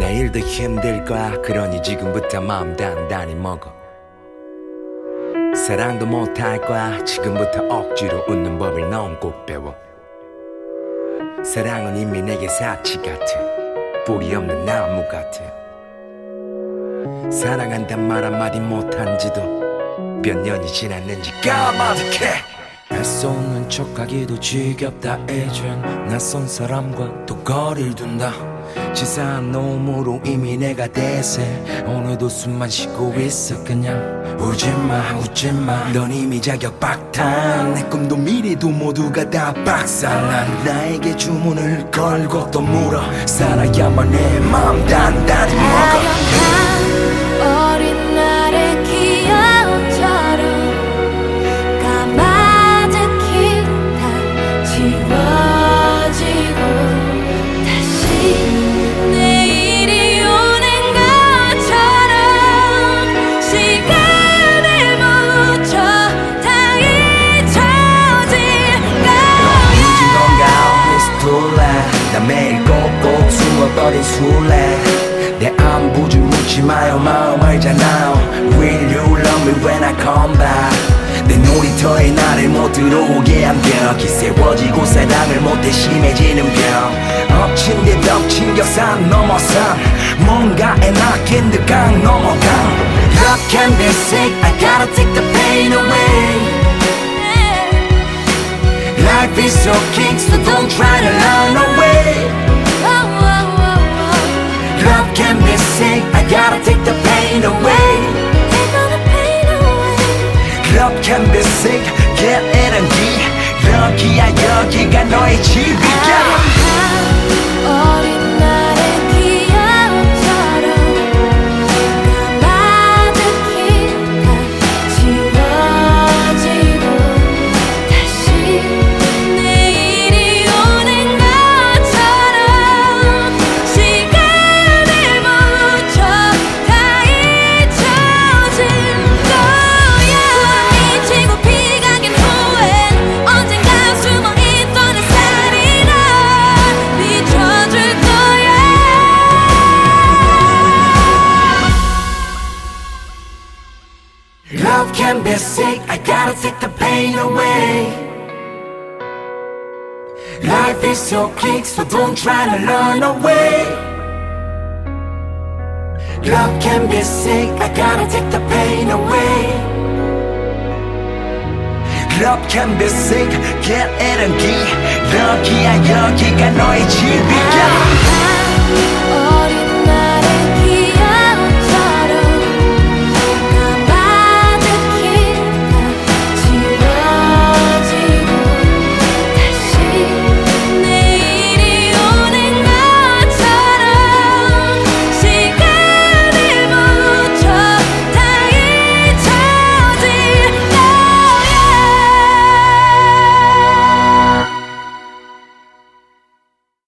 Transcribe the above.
내일도 힘들 거야. 그러니 지금부터 마음 단단히 먹어. 사랑도 못할 거야. 지금부터 억지로 웃는 법을 넌 꼭 배워. 사랑은 이미 내게 사치 같아. 뿌리 없는 나무 같아. 사랑한단 말 한마디 못한 지도 몇 년이 지났는지 까마득해. 애써오는 척하기도 지겹다. 이젠 낯선 사람과 또 거리를 둔다. 치사한 놈으로 이미 내가 대세. 오늘도 숨만 쉬고 있어. 그냥 울지마 웃지마. 넌 이미 자격 박탈. 내 꿈도 미래도 모두가 다 박살난. 나에게 주문을 걸고 또 물어. 살아야만 내 마음 단단히 먹어. 어린 날의 기억처럼 까마득히 다 지워지고 다시 내일이 오는 것처럼 시간을 묻혀 다 잊혀질 거야. It's too late. 나 매일 꼭꼭 숨어버린 술래. 내 안부를 묻지 마요. 마음 알잖아요. Will you love me when I come back? 내 놀이터에 나를 못 들어오게 한 벽이 세워지고 사랑을 못해 심해지는 병. 엎친 데 덮친 격산 넘어선 뭔가에 낚인 듯 강 넘어강. Love can be sick. I gotta take the pain away. Life is so king, so don't try to run away. Love can be sick. I gotta take the pain away. Love can be sick. Get energy. 여기야 여기가 너의 집이야. 어린 날의 기억처럼 까마득히 다 지워지고 다시 내일이 오는 것처럼 시간을 묻혀 다 잊혀질 거야. 미치고 피가 긴 후엔 언젠가 숨어있던 햇살이 날 비춰줄 거야. Love can be sick. I gotta take the pain away. Life is so quick, so don't try to run away. Love can be sick. I gotta take the pain away. Love can be sick. Get energy. 여기야 여기가 너의 집이야.